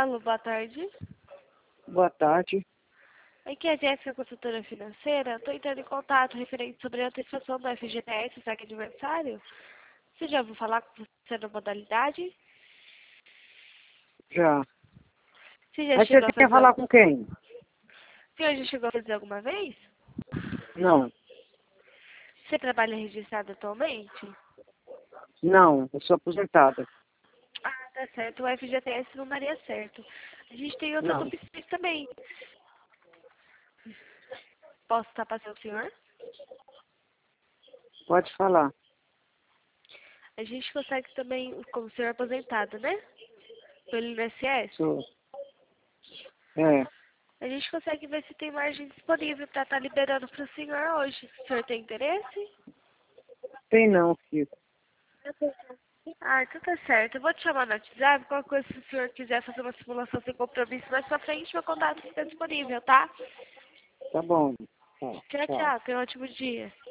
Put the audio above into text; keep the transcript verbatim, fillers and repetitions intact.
Alô, boa tarde. Boa tarde. Aqui é a Jéssica, consultora financeira. Estou entrando em contato referente sobre a antecipação do F G T S, saque aniversário. Você já ouviu falar com você na modalidade? Já. Você já Mas você chegou a quer fazer, falar com quem? o senhor já chegou a fazer alguma vez? Não. Você trabalha registrado atualmente? Não, eu sou aposentada. Ah, tá certo. O F G T S não daria certo. A gente tem outras Não. opções também. Posso estar passando o senhor? Pode falar. A gente consegue também, como senhor aposentado, né? Pelo I N S S. Sou. É. A gente consegue ver se tem margem disponível para estar liberando para o senhor hoje. O senhor tem interesse? Tem não, filho. Ah, então tá certo. Eu vou te chamar no WhatsApp. Qualquer coisa, se o senhor quiser fazer uma simulação sem compromisso mais pra frente, meu contato fica disponível, tá? Tá bom. Tá, Tchau, tchau. tchau. Tenha um ótimo dia.